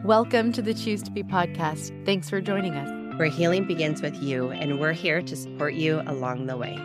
Welcome to the Choose to Be podcast. Thanks for joining us. Where healing begins with you, and we're here to support you along the way.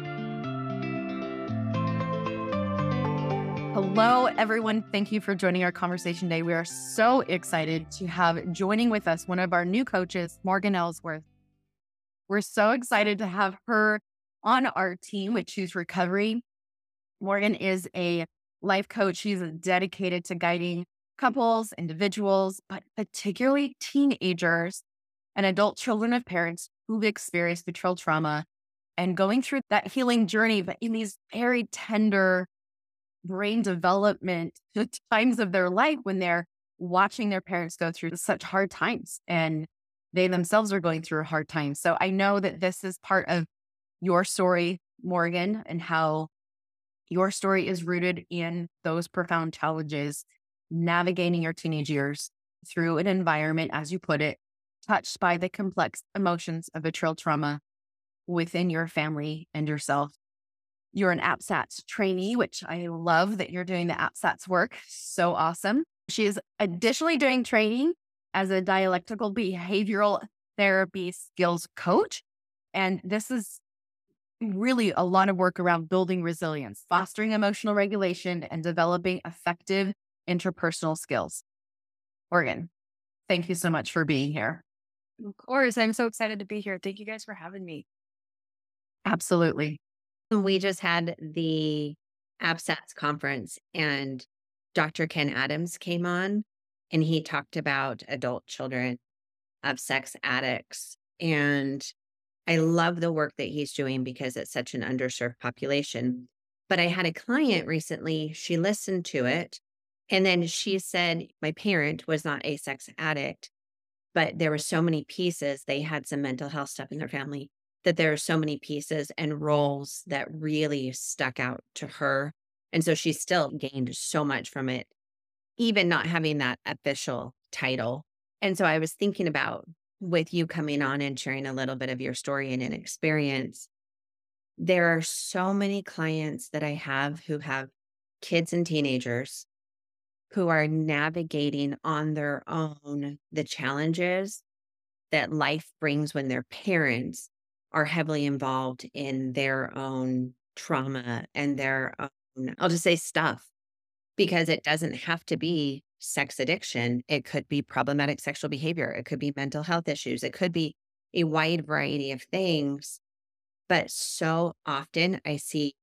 Hello, everyone. Thank you for joining our conversation today. We are so excited to have joining with us one of our new coaches, Morgan Ellsworth. We're so excited to have her on our team with Choose Recovery. Morgan is a life coach. She's dedicated to guiding couples, individuals, but particularly teenagers and adult children of parents who've experienced betrayal trauma and going through that healing journey, but in these very tender brain development times of their life when they're watching their parents go through such hard times and they themselves are going through hard times. So I know that this is part of your story, Morgan, and how your story is rooted in those profound challenges, navigating your teenage years through an environment, as you put it, touched by the complex emotions of betrayal trauma within your family and yourself. You're an APSATS trainee, which I love that you're doing the APSATS work. So awesome. She is additionally doing training as a dialectical behavioral therapy skills coach. And this is really a lot of work around building resilience, fostering emotional regulation, and developing effective interpersonal skills. Morgan, thank you so much for being here. Of course. I'm so excited to be here. Thank you guys for having me. Absolutely. We just had the APSATS conference, and Dr. Ken Adams came on, and he talked about adult children of sex addicts. And I love the work that he's doing because it's such an underserved population. But I had a client recently, she listened to it, and then she said, my parent was not a sex addict, but there were so many pieces. They had some mental health stuff in their family, that there are so many pieces and roles that really stuck out to her. And so she still gained so much from it, even not having that official title. And so I was thinking about, with you coming on and sharing a little bit of your story and an experience, there are so many clients that I have who have kids and teenagers who are navigating on their own the challenges that life brings when their parents are heavily involved in their own trauma and their own, I'll just say, stuff, because it doesn't have to be sex addiction. It could be problematic sexual behavior. It could be mental health issues. It could be a wide variety of things. But so often I see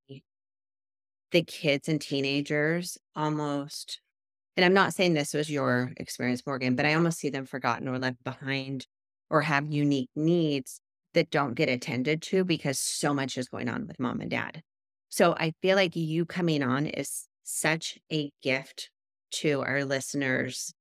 the kids and teenagers almost, and I'm not saying this was your experience, Morgan, but I almost see them forgotten or left behind or have unique needs that don't get attended to because so much is going on with mom and dad. So I feel like you coming on is such a gift to our listeners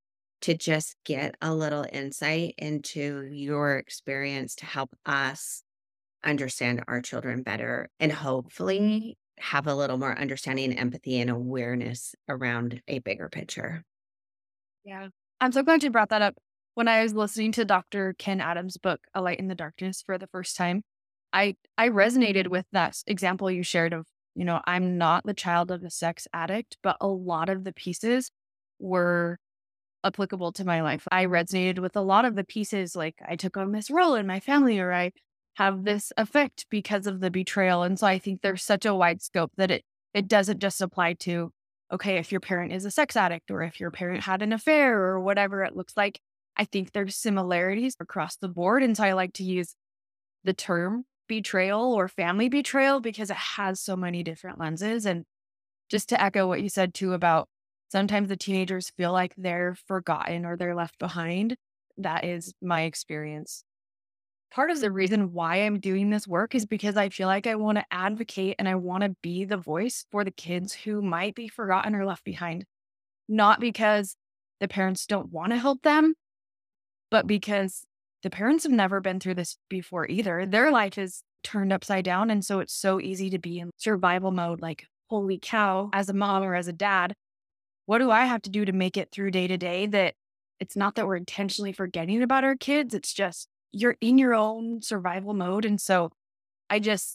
to just get a little insight into your experience to help us understand our children better and hopefully have a little more understanding, empathy, and awareness around a bigger picture. Yeah. I'm so glad you brought that up. When I was listening to Dr. Ken Adams' book, A Light in the Darkness, for the first time, I resonated with that example you shared of, I'm not the child of a sex addict, but a lot of the pieces were applicable to my life. I resonated with a lot of the pieces, like I took on this role in my family, or I have this effect because of the betrayal. And so I think there's such a wide scope that it doesn't just apply to, okay, if your parent is a sex addict or if your parent had an affair or whatever it looks like. I think there's similarities across the board. And so I like to use the term betrayal or family betrayal because it has so many different lenses. And just to echo what you said too about sometimes the teenagers feel like they're forgotten or they're left behind. That is my experience. Part of the reason why I'm doing this work is because I feel like I want to advocate and I want to be the voice for the kids who might be forgotten or left behind. Not because the parents don't want to help them, but because the parents have never been through this before either. Their life is turned upside down. And so it's so easy to be in survival mode, like, holy cow, as a mom or as a dad, what do I have to do to make it through day to day? That it's not that we're intentionally forgetting about our kids. It's just you're in your own survival mode. And so I just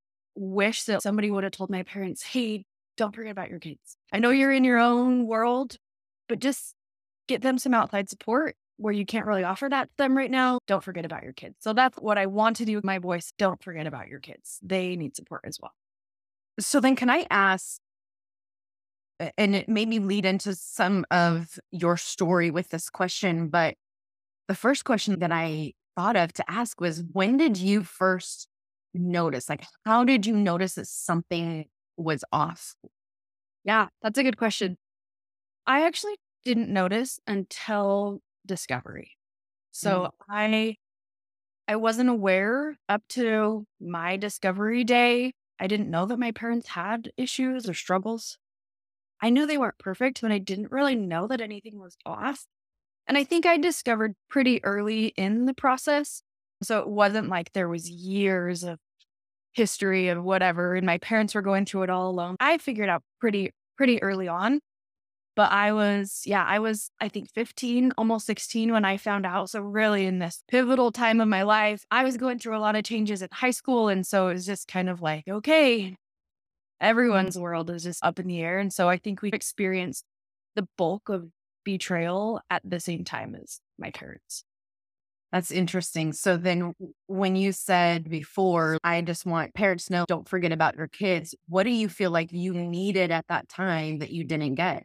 wish that somebody would have told my parents, hey, don't forget about your kids. I know you're in your own world, but just get them some outside support where you can't really offer that to them right now. Don't forget about your kids. So that's what I want to do with my voice. Don't forget about your kids. They need support as well. So then can I ask, and it made me lead into some of your story with this question, but the first question that I thought of to ask was, when did you first notice? Like, how did you notice that something was off? Yeah, that's a good question. I actually didn't notice until discovery. So I wasn't aware up to my discovery day. I didn't know that my parents had issues or struggles. I knew they weren't perfect, but I didn't really know that anything was off. And I think I discovered pretty early in the process. So it wasn't like there was years of history of whatever, and my parents were going through it all alone. I figured out pretty early on. But I was, I think 15, almost 16 when I found out. So really in this pivotal time of my life, I was going through a lot of changes in high school. And so it was just kind of like, okay, everyone's world is just up in the air. And so I think we experienced the bulk of betrayal at the same time as my parents. That's interesting. So then when you said before, I just want parents to know, don't forget about your kids. What do you feel like you needed at that time that you didn't get?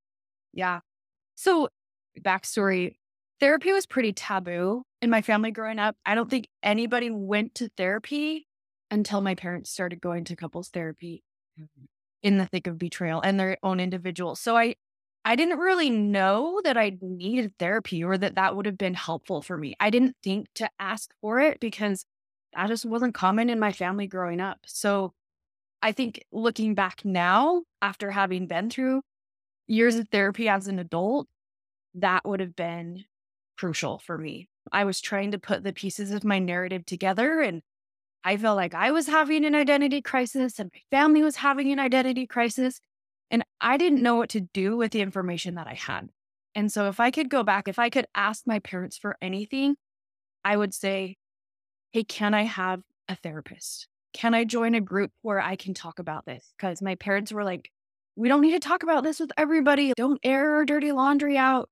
Yeah. So backstory, therapy was pretty taboo in my family growing up. I don't think anybody went to therapy until my parents started going to couples therapy in the thick of betrayal and their own individuals. So I didn't really know that I needed therapy or that that would have been helpful for me. I didn't think to ask for it because that just wasn't common in my family growing up. So I think looking back now, after having been through years of therapy as an adult, that would have been crucial for me. I was trying to put the pieces of my narrative together, and I felt like I was having an identity crisis and my family was having an identity crisis. And I didn't know what to do with the information that I had. And so if I could go back, if I could ask my parents for anything, I would say, hey, can I have a therapist? Can I join a group where I can talk about this? Because my parents were like, we don't need to talk about this with everybody. Don't air our dirty laundry out.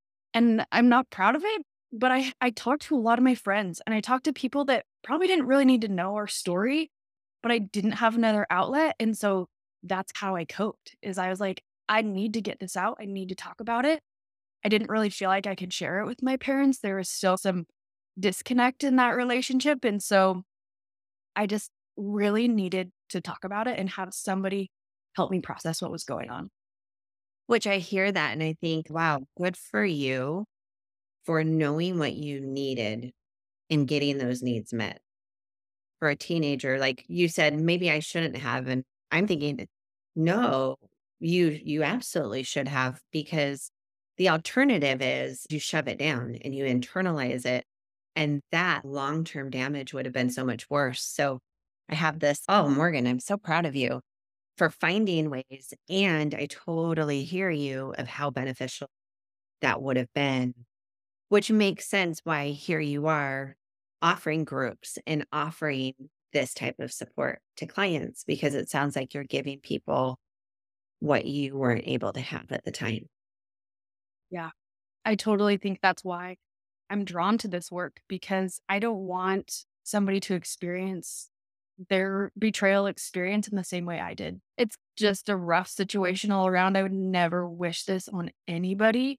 And I'm not proud of it, but I talked to a lot of my friends and I talked to people that probably didn't really need to know our story, but I didn't have another outlet. And so that's how I coped is I was like, I need to get this out. I need to talk about it. I didn't really feel like I could share it with my parents. There was still some disconnect in that relationship. And so I just really needed to talk about it and have somebody help me process what was going on. Which I hear that and I think, wow, good for you for knowing what you needed and getting those needs met. For a teenager, like you said, maybe I shouldn't have. And I'm thinking, no, you absolutely should have, because the alternative is you shove it down and you internalize it. And that long-term damage would have been so much worse. So I have this, oh, Morgan, I'm so proud of you for finding ways. And I totally hear you of how beneficial that would have been, which makes sense why here you are offering groups and offering this type of support to clients, because it sounds like you're giving people what you weren't able to have at the time. Yeah, I totally think that's why I'm drawn to this work, because I don't want somebody to experience their betrayal experience in the same way I did. It's just a rough situation all around. I would never wish this on anybody.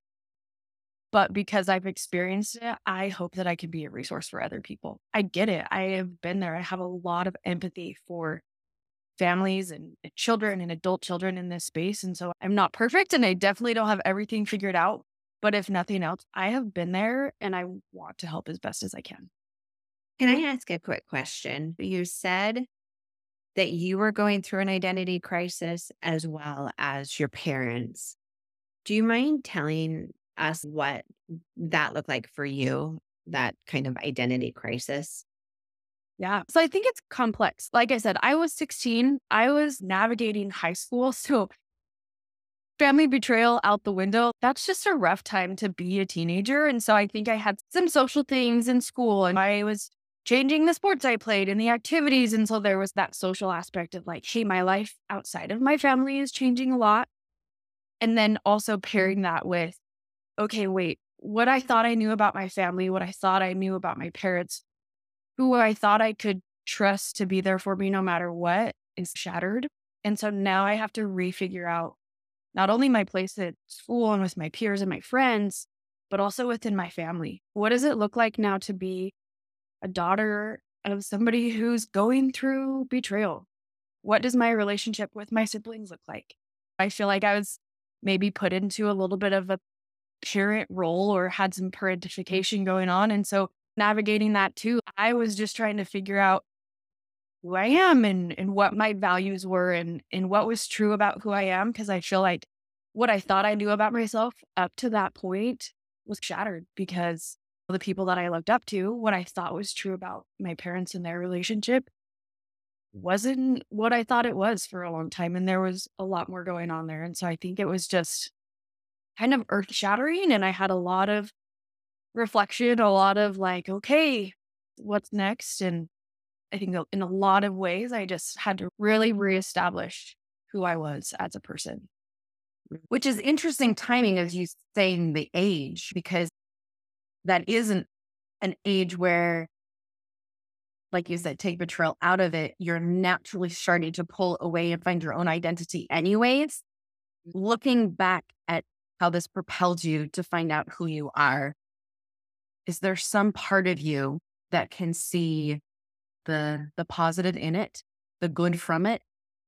But because I've experienced it, I hope that I can be a resource for other people. I get it. I have been there. I have a lot of empathy for families and children and adult children in this space. And so I'm not perfect and I definitely don't have everything figured out. But if nothing else, I have been there and I want to help as best as I can. Can I ask a quick question? You said that you were going through an identity crisis as well as your parents. Do you mind telling us what that looked like for you, that kind of identity crisis? Yeah. So I think it's complex. Like I said, I was 16. I was navigating high school. So family betrayal out the window, that's just a rough time to be a teenager. And so I think I had some social things in school and I was changing the sports I played and the activities. And so there was that social aspect of like, hey, my life outside of my family is changing a lot. And then also pairing that with, okay, wait, what I thought I knew about my family, what I thought I knew about my parents, who I thought I could trust to be there for me no matter what is shattered. And so now I have to refigure out not only my place at school and with my peers and my friends, but also within my family. What does it look like now to be a daughter of somebody who's going through betrayal? What does my relationship with my siblings look like? I feel like I was maybe put into a little bit of a parent role or had some parentification going on. And so navigating that too, I was just trying to figure out who I am and what my values were and what was true about who I am. Cause I feel like what I thought I knew about myself up to that point was shattered because the people that I looked up to, what I thought was true about my parents and their relationship wasn't what I thought it was for a long time. And there was a lot more going on there. And so I think it was just kind of earth shattering. And I had a lot of reflection, a lot of like, okay, what's next? And I think in a lot of ways, I just had to really reestablish who I was as a person. Which is interesting timing as you saying the age, because that isn't an age where, like you said, take betrayal out of it, you're naturally starting to pull away and find your own identity anyways. Looking back at how this propelled you to find out who you are, is there some part of you that can see the positive in it, the good from it?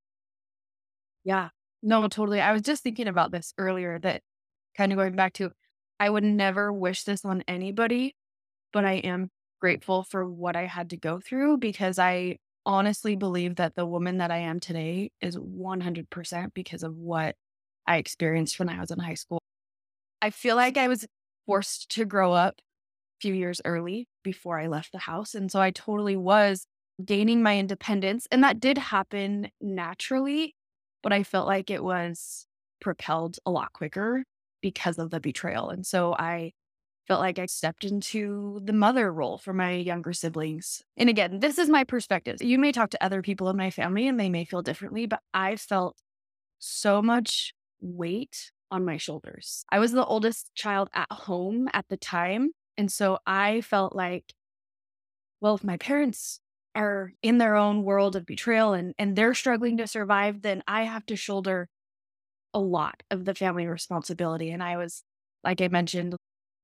Yeah, no, totally. I was just thinking about this earlier that kind of going back to, I would never wish this on anybody, but I am grateful for what I had to go through because I honestly believe that the woman that I am today is 100% because of what I experienced when I was in high school. I feel like I was forced to grow up a few years early before I left the house. And so I totally was gaining my independence. And that did happen naturally, but I felt like it was propelled a lot quicker because of the betrayal. And so I felt like I stepped into the mother role for my younger siblings. And again, this is my perspective. You may talk to other people in my family and they may feel differently, but I felt so much weight on my shoulders. I was the oldest child at home at the time. And so I felt like, well, if my parents are in their own world of betrayal and they're struggling to survive, then I have to shoulder a lot of the family responsibility. And I was, like I mentioned,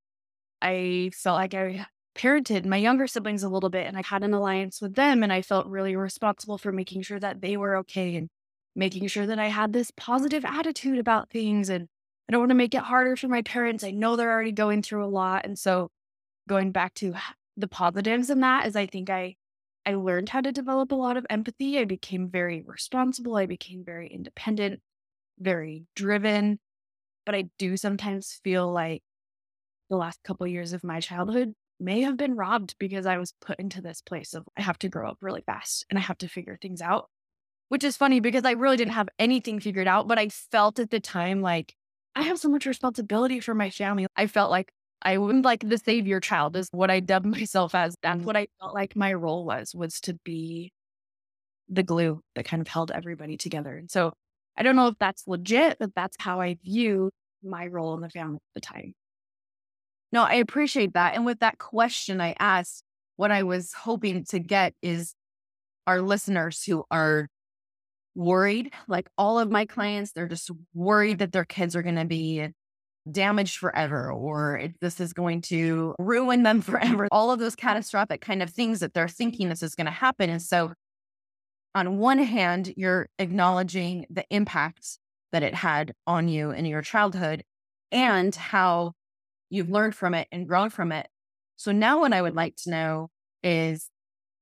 I felt like I parented my younger siblings a little bit and I had an alliance with them. And I felt really responsible for making sure that they were okay and making sure that I had this positive attitude about things. And I don't want to make it harder for my parents. I know they're already going through a lot. And so going back to the positives in that is I think I learned how to develop a lot of empathy. I became very responsible. I became very independent, very driven. But I do sometimes feel like the last couple years of my childhood may have been robbed because I was put into this place of I have to grow up really fast and I have to figure things out, which is funny because I really didn't have anything figured out, but I felt at the time like I have so much responsibility for my family. I felt like I wouldn't like the savior child is what I dubbed myself as. That's what I felt like my role was to be the glue that kind of held everybody together. And so I don't know if that's legit, but that's how I view my role in the family at the time. No, I appreciate that. And with that question I asked, what I was hoping to get is our listeners who are worried, like all of my clients, they're just worried that their kids are going to be damaged forever or this is going to ruin them forever. All of those catastrophic kind of things that they're thinking this is going to happen. And so on one hand, you're acknowledging the impacts that it had on you in your childhood and how you've learned from it and grown from it. So now what I would like to know is,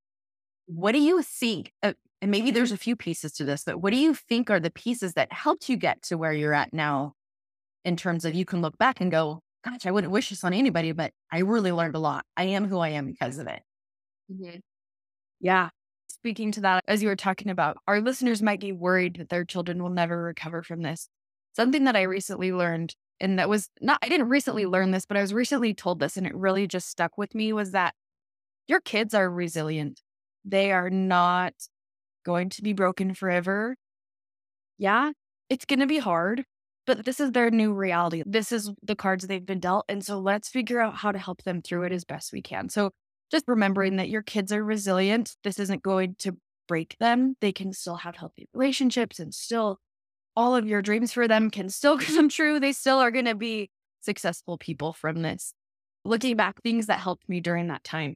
what do you think, and maybe there's a few pieces to this, but what do you think are the pieces that helped you get to where you're at now in terms of you can look back and go, gosh, I wouldn't wish this on anybody, but I really learned a lot. I am who I am because of it. Mhm. Yeah. Speaking to that, as you were talking about, our listeners might be worried that their children will never recover from this. Something that I recently learned, and that was not, I didn't recently learn this, but I was recently told this, and it really just stuck with me was that your kids are resilient. They are not going to be broken forever. Yeah, it's going to be hard. but this is their new reality. This is the cards they've been dealt. And so let's figure out how to help them through it as best we can. So just remembering that your kids are resilient. This isn't going to break them. They can still have healthy relationships, and still all of your dreams for them can still come true. They still are going to be successful people from this. Looking back, things that helped me during that time.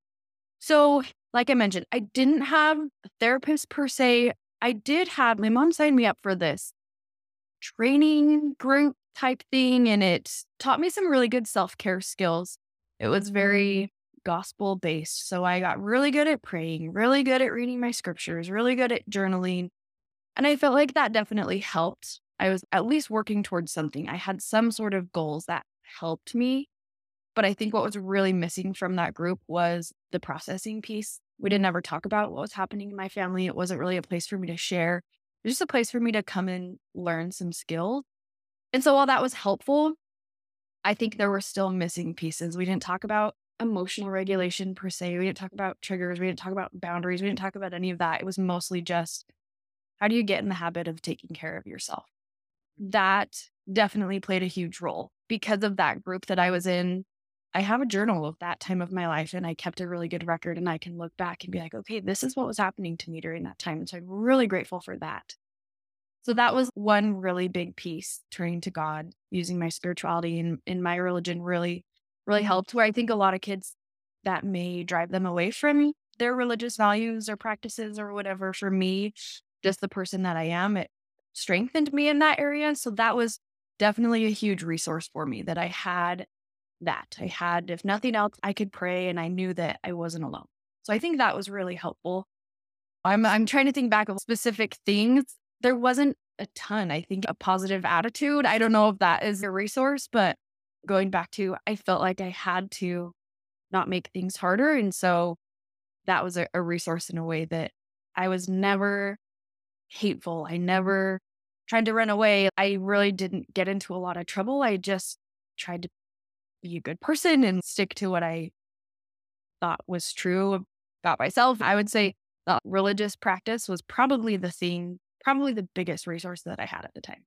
So, like I mentioned, I didn't have a therapist per se. I did have my mom signed me up for this training group type thing, and it taught me some really good self-care skills. It was very gospel based. So I got really good at praying, really good at reading my scriptures, really good at journaling. And I felt like that definitely helped. I was at least working towards something. I had some sort of goals that helped me. But I think what was really missing from that group was the processing piece. We didn't ever talk about what was happening in my family. It wasn't really a place for me to share. It was just a place for me to come and learn some skills. And so while that was helpful, I think there were still missing pieces. We didn't talk about emotional regulation per se. We didn't talk about triggers. We didn't talk about boundaries. We didn't talk about any of that. It was mostly just, how do you get in the habit of taking care of yourself? That definitely played a huge role. Because of that group that I was in, I have a journal of that time of my life, and I kept a really good record, and I can look back and be like, okay, this is what was happening to me during that time. And so I'm really grateful for that. So that was one really big piece, turning to God, using my spirituality and in my religion really, really helped, where I think a lot of kids, that may drive them away from their religious values or practices or whatever. For me, just the person that I am, it strengthened me in that area. So that was definitely a huge resource for me, that I had that. I had, if nothing else, I could pray, and I knew that I wasn't alone. So I think that was really helpful. I'm trying to think back of specific things. There wasn't a ton. I think a positive attitude. I don't know if that is a resource, but going back to, I felt like I had to not make things harder. And so that was a resource in a way, that I was never hateful. I never tried to run away. I really didn't get into a lot of trouble. I just tried to be a good person and stick to what I thought was true about myself. I would say the religious practice was probably the biggest resource that I had at the time.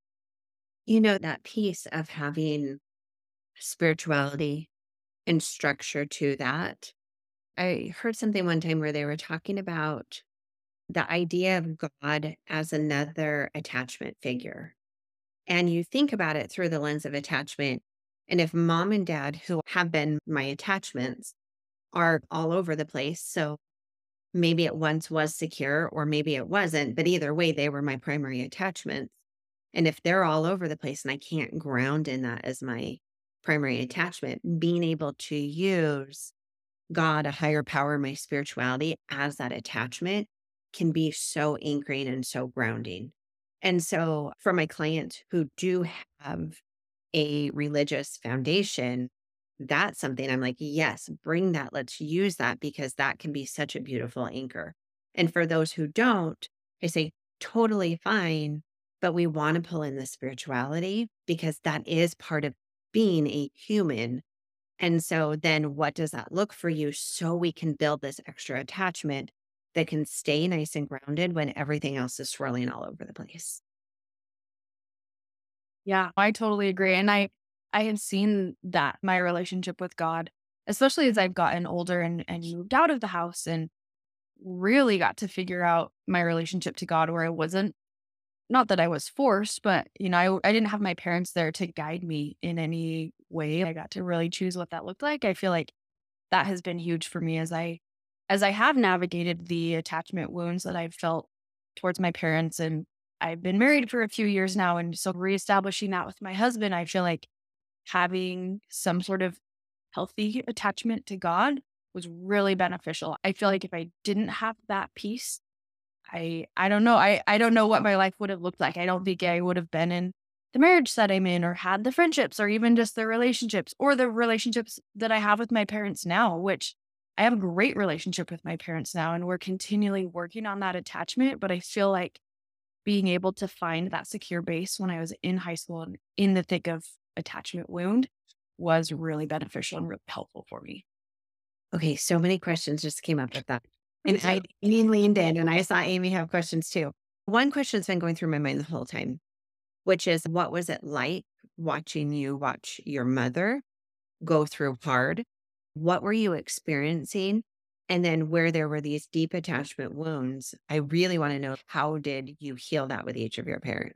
That piece of having spirituality and structure to that. I heard something one time where they were talking about the idea of God as another attachment figure. And you think about it through the lens of attachment. And if mom and dad, who have been my attachments, are all over the place, so maybe it once was secure or maybe it wasn't, but either way, they were my primary attachments. And if they're all over the place and I can't ground in that as my primary attachment, being able to use God, a higher power, my spirituality as that attachment can be so anchoring and so grounding. And so for my clients who do have a religious foundation, that's something I'm like, yes, bring that. Let's use that, because that can be such a beautiful anchor. And for those who don't, I say, totally fine, but we want to pull in the spirituality, because that is part of being a human. And so then what does that look for you, so we can build this extra attachment that can stay nice and grounded when everything else is swirling all over the place? Yeah, I totally agree. And I have seen that my relationship with God, especially as I've gotten older and moved out of the house and really got to figure out my relationship to God, where I wasn't, not that I was forced, but I didn't have my parents there to guide me in any way. I got to really choose what that looked like. I feel like that has been huge for me as I have navigated the attachment wounds that I've felt towards my parents. And I've been married for a few years now. And so reestablishing that with my husband, I feel like having some sort of healthy attachment to God was really beneficial. I feel like if I didn't have that piece, I don't know. I don't know what my life would have looked like. I don't think I would have been in the marriage that I'm in, or had the friendships, or even just the relationships, or the relationships that I have with my parents now, which I have a great relationship with my parents now, and we're continually working on that attachment. But I feel like being able to find that secure base when I was in high school and in the thick of attachment wound was really beneficial and really helpful for me. Okay, so many questions just came up with that. And Amy leaned in, and I saw Amy have questions too. One question that's been going through my mind the whole time. which is what was it like watching you watch your mother go through hard? What were you experiencing? And then where there were these deep attachment wounds, I really want to know, how did you heal that with each of your parents?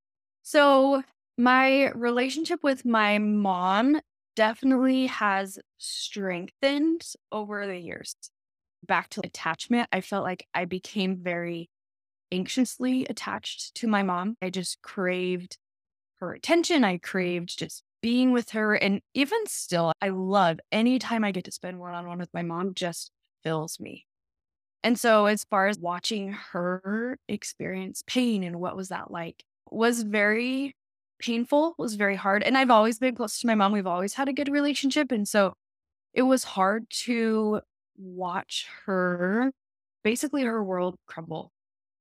So, my relationship with my mom definitely has strengthened over the years. Back to attachment, I felt like I became very anxiously attached to my mom. I just craved her attention. I craved just being with her. And even still, I love any time I get to spend one on one with my mom, just fills me. And so, as far as watching her experience pain and what was that like, was very painful, was very hard. And I've always been close to my mom. We've always had a good relationship. And so it was hard to watch her, basically her world crumble.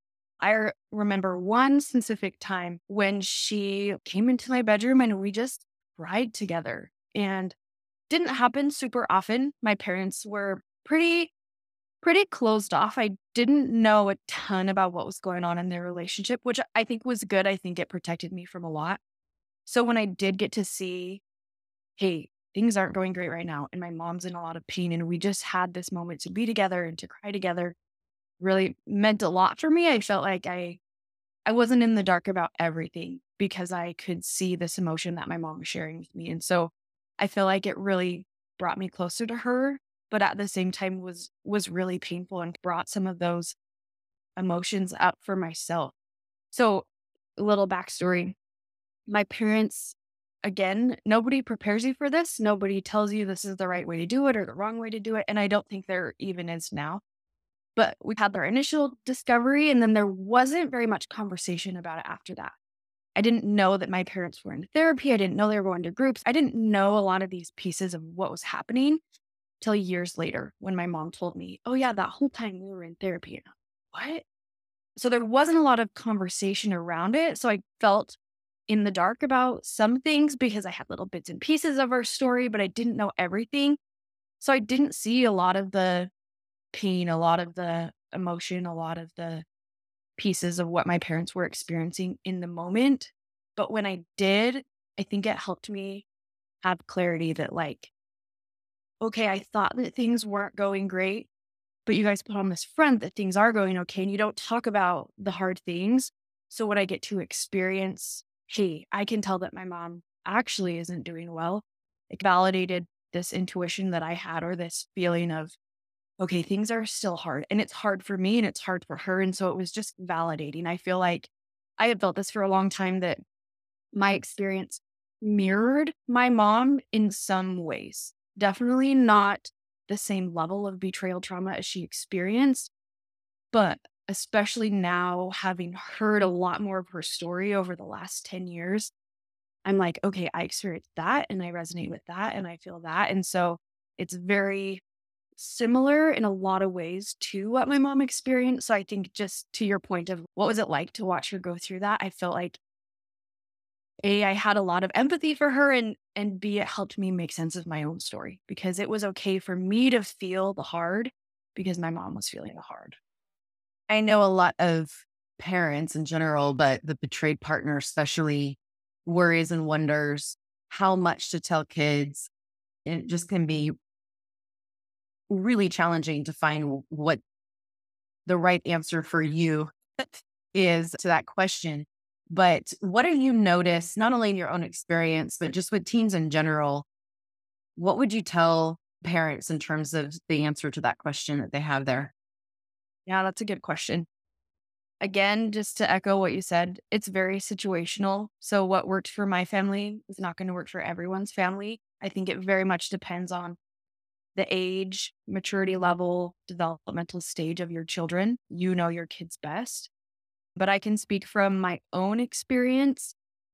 Remember one specific time when she came into my bedroom and we just cried together. And didn't happen super often. My parents were pretty closed off. I didn't know a ton about what was going on in their relationship, which I think was good. I think it protected me from a lot. So when I did get to see, hey, things aren't going great right now, and my mom's in a lot of pain, and we just had this moment to be together and to cry together, really meant a lot for me. I felt like I wasn't in the dark about everything because I could see this emotion that my mom was sharing with me. And so I feel like it really brought me closer to her, but at the same time was really painful and brought some of those emotions up for myself. So a little backstory. My parents, again, nobody prepares you for this. Nobody tells you this is the right way to do it or the wrong way to do it. And I don't think there even is now. But we had our initial discovery, and then there wasn't very much conversation about it after that. I didn't know that my parents were in therapy. I didn't know they were going to groups. I didn't know a lot of these pieces of what was happening till years later when my mom told me, oh, yeah, that whole time we were in therapy. And I'm like, what? So there wasn't a lot of conversation around it. So I felt in the dark about some things because I had little bits and pieces of our story, but I didn't know everything. So I didn't see a lot of the pain, a lot of the emotion, a lot of the pieces of what my parents were experiencing in the moment. But when I did, I think it helped me have clarity that, like, okay, I thought that things weren't going great, but you guys put on this front that things are going okay. And you don't talk about the hard things. So when I get to experience, hey, I can tell that my mom actually isn't doing well, it validated this intuition that I had, or this feeling of, okay, things are still hard, and it's hard for me and it's hard for her. And so it was just validating. I feel like I had felt this for a long time, that my experience mirrored my mom in some ways. Definitely not the same level of betrayal trauma as she experienced, but especially now, having heard a lot more of her story over the last 10 years, I'm like, okay, I experienced that and I resonate with that and I feel that. And so it's very similar in a lot of ways to what my mom experienced. So I think, just to your point of what was it like to watch her go through that, I felt like A, I had a lot of empathy for her, and B, it helped me make sense of my own story, because it was okay for me to feel the hard because my mom was feeling the hard. I know a lot of parents in general, but the betrayed partner especially, worries and wonders how much to tell kids. It just can be really challenging to find what the right answer for you is to that question. But what have you noticed, not only in your own experience, but just with teens in general? What would you tell parents in terms of the answer to that question that they have there? Yeah, that's a good question. Again, just to echo what you said, it's very situational. So what worked for my family is not going to work for everyone's family. I think it very much depends on the age, maturity level, developmental stage of your children. You know your kids best. But I can speak from my own experience.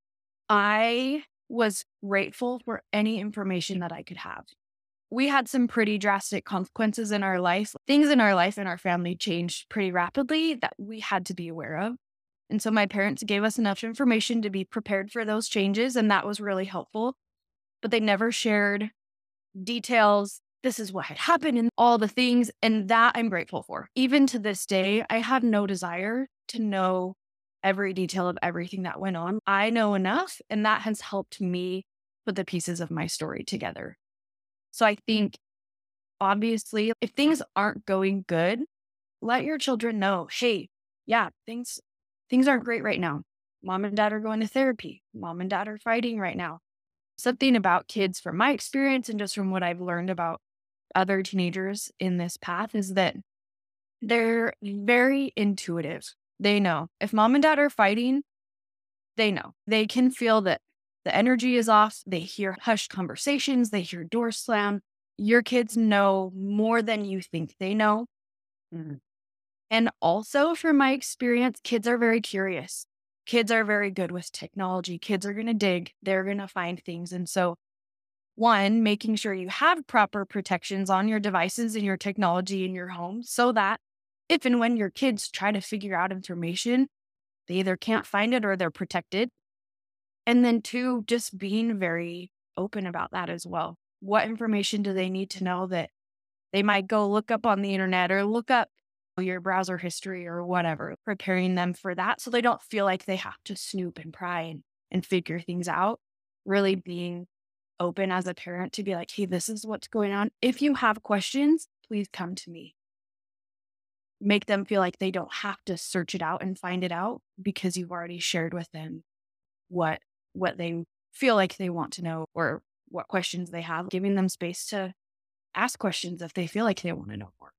I was grateful for any information that I could have. We had some pretty drastic consequences in our life. Things in our life and our family changed pretty rapidly that we had to be aware of. And so my parents gave us enough information to be prepared for those changes, and that was really helpful. But they never shared details. This is what had happened and all the things. And that I'm grateful for. Even to this day, I have no desire to know every detail of everything that went on. I know enough, and that has helped me put the pieces of my story together. So I think, obviously, if things aren't going good, let your children know, hey, yeah, things aren't great right now. Mom and dad are going to therapy. Mom and dad are fighting right now. Something about kids from my experience and just from what I've learned about other teenagers in this path is that they're very intuitive. They know if mom and dad are fighting, they know. They can feel that the energy is off. They hear hushed conversations. They hear doors slam. Your kids know more than you think they know. Mhm. And also, from my experience, kids are very curious. Kids are very good with technology. Kids are going to dig. They're going to find things. And so, one, making sure you have proper protections on your devices and your technology in your home so that if and when your kids try to figure out information, they either can't find it or they're protected. And then two, just being very open about that as well. What information do they need to know that they might go look up on the internet or look up your browser history or whatever, preparing them for that so they don't feel like they have to snoop and pry and figure things out. Really being open as a parent to be like, hey, this is what's going on. If you have questions, please come to me. Make them feel like they don't have to search it out and find it out because you've already shared with them what they feel like they want to know or what questions they have, giving them space to ask questions if they feel like they want to know more.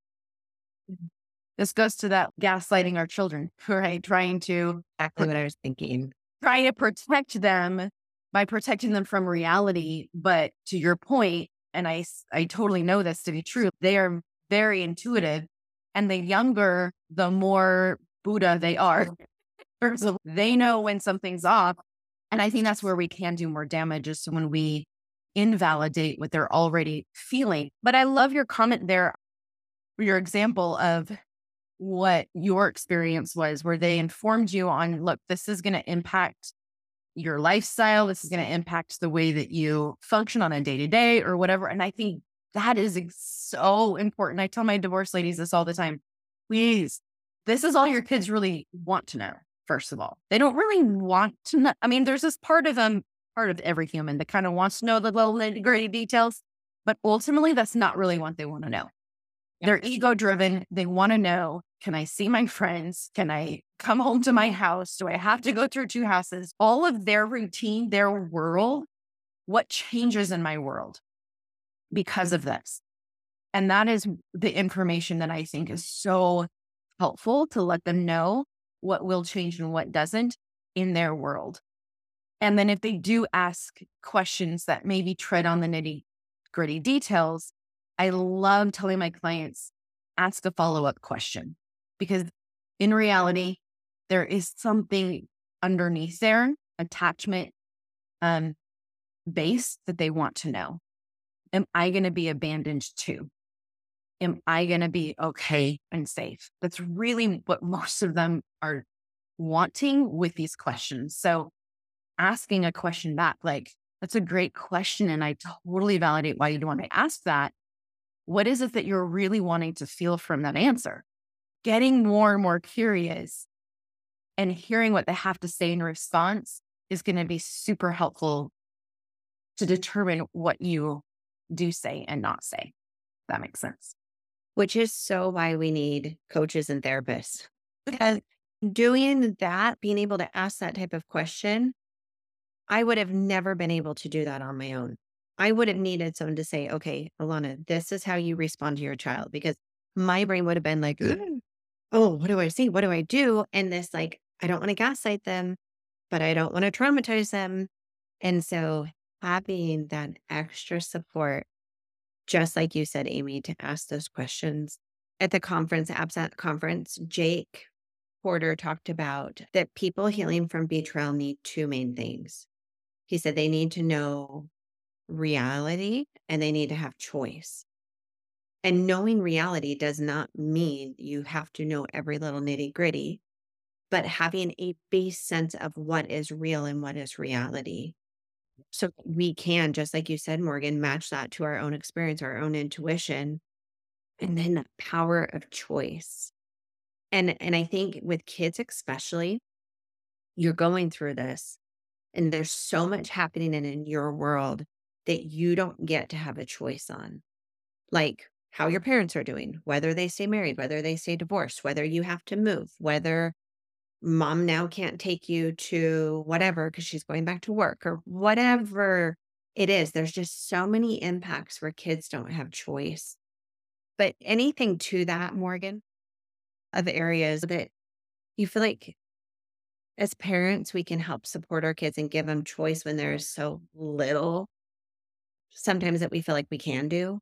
This goes to that gaslighting our children, right? Exactly what I was thinking. Trying to protect them by protecting them from reality. But to your point, and I totally know this to be true, they are very intuitive. And the younger, the more Buddha they are. They know when something's off. And I think that's where we can do more damage is when we invalidate what they're already feeling. But I love your comment there, your example of what your experience was, where they informed you on, look, this is going to impact your lifestyle. This is going to impact the way that you function on a day-to-day or whatever. And I think that is so important. I tell my divorce ladies this all the time. Please, this is all your kids really want to know. First of all, they don't really want to know. I mean, there's this part of them, part of every human that kind of wants to know the little nitty-gritty details, but ultimately that's not really what they want to know. They're ego driven. They want to know, can I see my friends? Can I come home to my house? Do I have to go through 2 houses? All of their routine, their world, what changes in my world because of this? And that is the information that I think is so helpful to let them know what will change and what doesn't in their world. And then if they do ask questions that maybe tread on the nitty gritty details, I love telling my clients, ask a follow-up question, because in reality, there is something underneath there, attachment base that they want to know. Am I going to be abandoned too? Am I going to be okay and safe? That's really what most of them are wanting with these questions. So asking a question back, like, that's a great question. And I totally validate why you'd want to ask that. What is it that you're really wanting to feel from that answer? Getting more and more curious and hearing what they have to say in response is going to be super helpful to determine what you do say and not say. If that makes sense. Which is so why we need coaches and therapists. Because doing that, being able to ask that type of question, I would have never been able to do that on my own. I would have needed someone to say, okay, Alana, this is how you respond to your child. Because my brain would have been like, oh, what do I see? What do I do? And this, like, I don't want to gaslight them, but I don't want to traumatize them. And so having that extra support, just like you said, Amy, to ask those questions. At the conference, Absent Conference, Jake Porter talked about that people healing from betrayal need 2 main things. He said they need to know reality and they need to have choice. And knowing reality does not mean you have to know every little nitty gritty, but having a base sense of what is real and what is reality. So we can, just like you said, Morgan, match that to our own experience, our own intuition, and then the power of choice. And I think with kids especially, you're going through this and there's so much happening in your world that you don't get to have a choice on. Like how your parents are doing, whether they stay married, whether they stay divorced, whether you have to move, whether mom now can't take you to whatever because she's going back to work or whatever it is. There's just so many impacts where kids don't have choice. But anything to that, Morgan, of areas that you feel like as parents, we can help support our kids and give them choice when there is so little sometimes that we feel like we can do.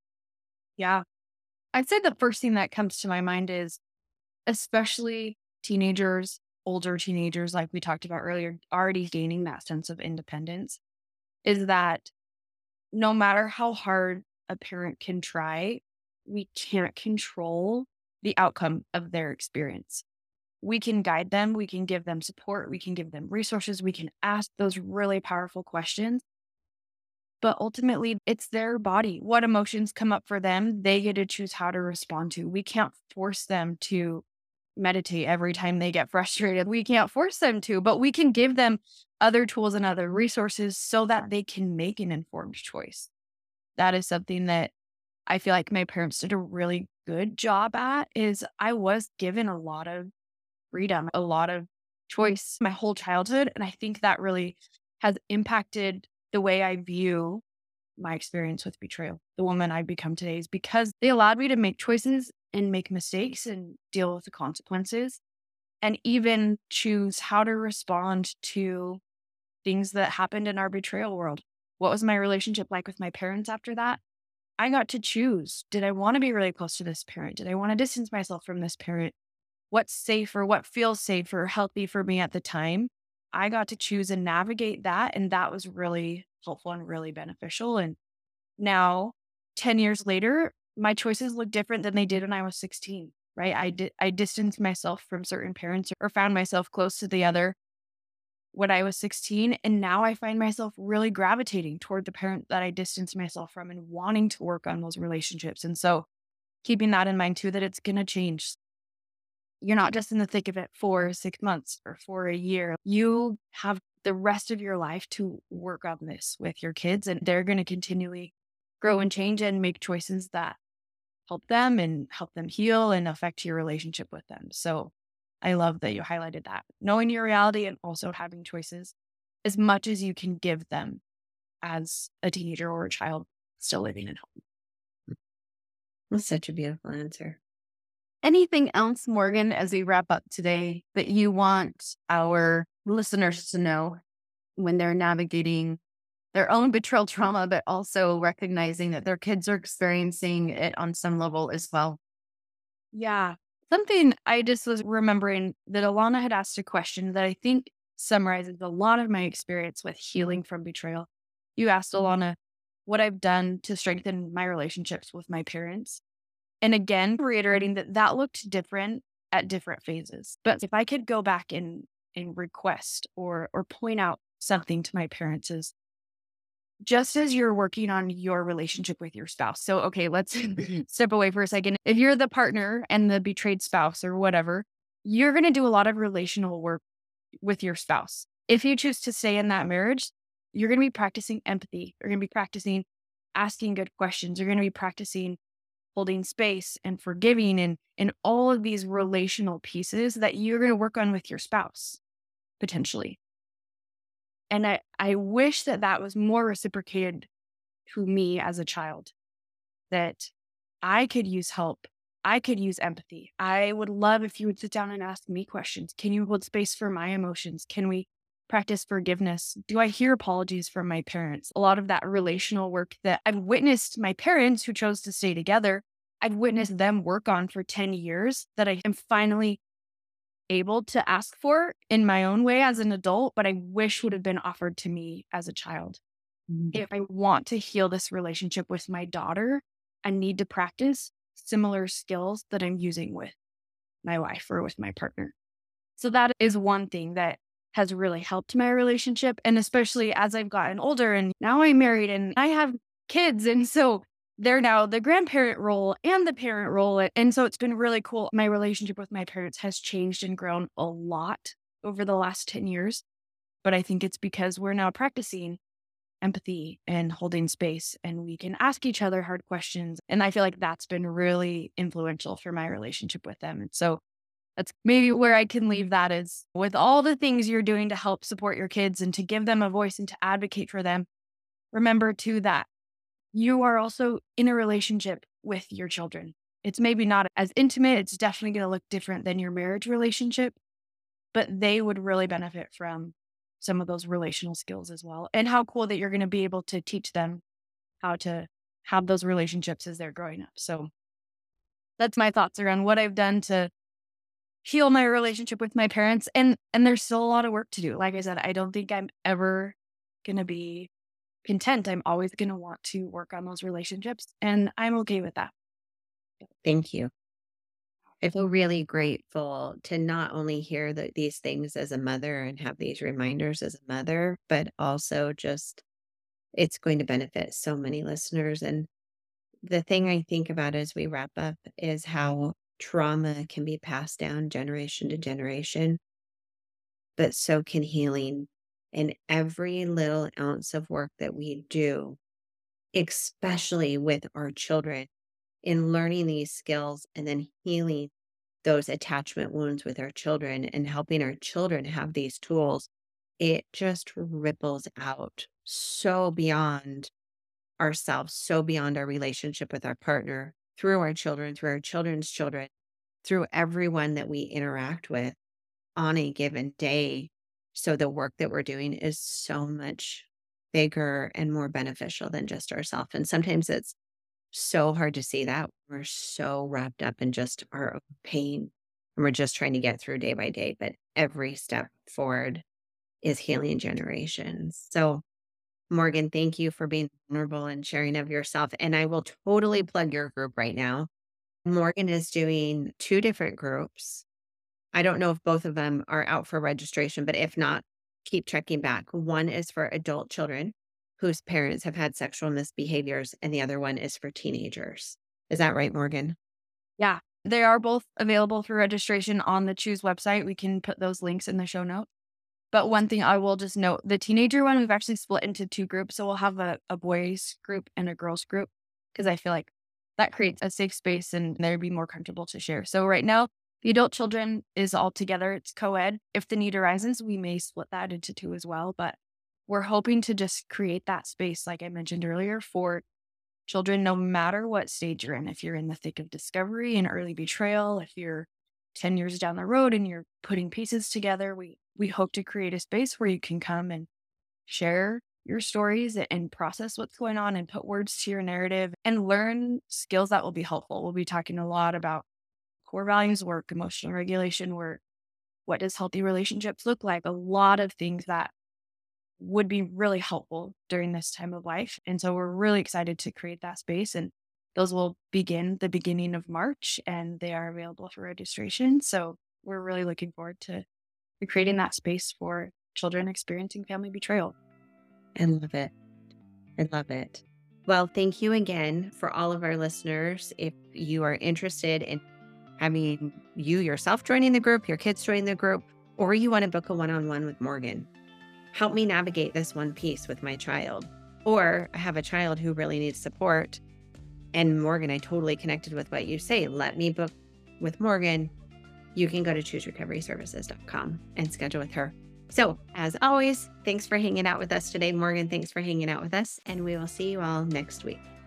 Yeah. I'd say the first thing that comes to my mind is, especially teenagers, older teenagers, like we talked about earlier, already gaining that sense of independence, is that no matter how hard a parent can try, we can't control the outcome of their experience. We can guide them, we can give them support, we can give them resources, we can ask those really powerful questions. But ultimately, it's their body. What emotions come up for them, they get to choose how to respond to. We can't force them to meditate every time they get frustrated. We can't force them to, but we can give them other tools and other resources so that they can make an informed choice. That is something that I feel like my parents did a really good job at. Is I was given a lot of freedom, a lot of choice my whole childhood. And I think that really has impacted the way I view my experience with betrayal. The woman I've become today is because they allowed me to make choices and make mistakes and deal with the consequences and even choose how to respond to things that happened in our betrayal world. What was my relationship like with my parents after that? I got to choose. Did I want to be really close to this parent? Did I want to distance myself from this parent? What's safe or what feels safe or healthy for me at the time? I got to choose and navigate that. And that was really helpful and really beneficial. And now, 10 years later, my choices look different than they did when I was 16, right? I distanced myself from certain parents or found myself close to the other when I was 16. And now I find myself really gravitating toward the parent that I distanced myself from and wanting to work on those relationships. And so keeping that in mind too, that it's going to change. You're not just in the thick of it for 6 months or for a year. You have the rest of your life to work on this with your kids, and they're going to continually grow and change and make choices that help them and help them heal and affect your relationship with them. So I love that you highlighted that. Knowing your reality and also having choices as much as you can give them as a teenager or a child still living at home. That's such a beautiful answer. Anything else, Morgan, as we wrap up today, that you want our listeners to know when they're navigating their own betrayal trauma, but also recognizing that their kids are experiencing it on some level as well? Yeah. Something I just was remembering that Alana had asked a question that I think summarizes a lot of my experience with healing from betrayal. You asked Alana what I've done to strengthen my relationships with my parents. And again, reiterating that that looked different at different phases. But if I could go back and request or point out something to my parents is just as you're working on your relationship with your spouse. So, okay, let's step away for a second. If you're the partner and the betrayed spouse or whatever, you're going to do a lot of relational work with your spouse. If you choose to stay in that marriage, you're going to be practicing empathy. You're going to be practicing asking good questions. You're going to be practicing holding space and forgiving and all of these relational pieces that you're going to work on with your spouse, potentially. And I wish that that was more reciprocated to me as a child, that I could use help. I could use empathy. I would love if you would sit down and ask me questions. Can you hold space for my emotions? Can we practice forgiveness? Do I hear apologies from my parents? A lot of that relational work that I've witnessed my parents who chose to stay together, I've witnessed them work on for 10 years that I am finally able to ask for in my own way as an adult, but I wish would have been offered to me as a child. If I want to heal this relationship with my daughter, I need to practice similar skills that I'm using with my wife or with my partner. So that is one thing that has really helped my relationship. And especially as I've gotten older and now I'm married and I have kids. And so they're now the grandparent role and the parent role. And so it's been really cool. My relationship with my parents has changed and grown a lot over the last 10 years. But I think it's because we're now practicing empathy and holding space, and we can ask each other hard questions. And I feel like that's been really influential for my relationship with them. And so that's maybe where I can leave that is with all the things you're doing to help support your kids and to give them a voice and to advocate for them. Remember too that you are also in a relationship with your children. It's maybe not as intimate. It's definitely going to look different than your marriage relationship, but they would really benefit from some of those relational skills as well. And how cool that you're going to be able to teach them how to have those relationships as they're growing up. So that's my thoughts around what I've done to heal my relationship with my parents. And there's still a lot of work to do. Like I said, I don't think I'm ever going to be content. I'm always going to want to work on those relationships, and I'm okay with that. Thank you. I feel really grateful to not only hear these things as a mother and have these reminders as a mother, but also just it's going to benefit so many listeners. And the thing I think about as we wrap up is how trauma can be passed down generation to generation, but so can healing. And every little ounce of work that we do, especially with our children, in learning these skills and then healing those attachment wounds with our children and helping our children have these tools, it just ripples out so beyond ourselves, so beyond our relationship with our partner, through our children, through our children's children, through everyone that we interact with on a given day. So the work that we're doing is so much bigger and more beneficial than just ourselves. And sometimes it's so hard to see that. We're so wrapped up in just our own pain and we're just trying to get through day by day. But every step forward is healing generations. So, Morgan, thank you for being vulnerable and sharing of yourself. And I will totally plug your group right now. Morgan is doing 2 different groups. I don't know if both of them are out for registration, but if not, keep checking back. One is for adult children whose parents have had sexual misbehaviors, and the other one is for teenagers. Is that right, Morgan? Yeah, they are both available for registration on the Choose website. We can put those links in the show notes. But one thing I will just note, the teenager one, we've actually split into 2 groups. So we'll have a boys group and a girls group, because I feel like that creates a safe space and they'd be more comfortable to share. So right now, the adult children is all together. It's co-ed. If the need arises, we may split that into 2 as well. But we're hoping to just create that space, like I mentioned earlier, for children, no matter what stage you're in. If you're in the thick of discovery and early betrayal, if you're 10 years down the road and you're putting pieces together, we hope to create a space where you can come and share your stories and process what's going on and put words to your narrative and learn skills that will be helpful. We'll be talking a lot about core values work, emotional regulation work. What does healthy relationships look like? A lot of things that would be really helpful during this time of life. And so we're really excited to create that space. And those will begin the beginning of March, and they are available for registration. So we're really looking forward to creating that space for children experiencing family betrayal. I love it. I love it. Well, thank you again for all of our listeners. If you are interested in having you yourself joining the group, your kids joining the group, or you want to book a one-on-one with Morgan, help me navigate this one piece with my child. Or I have a child who really needs support. And Morgan, I totally connected with what you say. Let me book with Morgan. You can go to chooserecoveryservices.com and schedule with her. So as always, thanks for hanging out with us today. Morgan, thanks for hanging out with us. And we will see you all next week.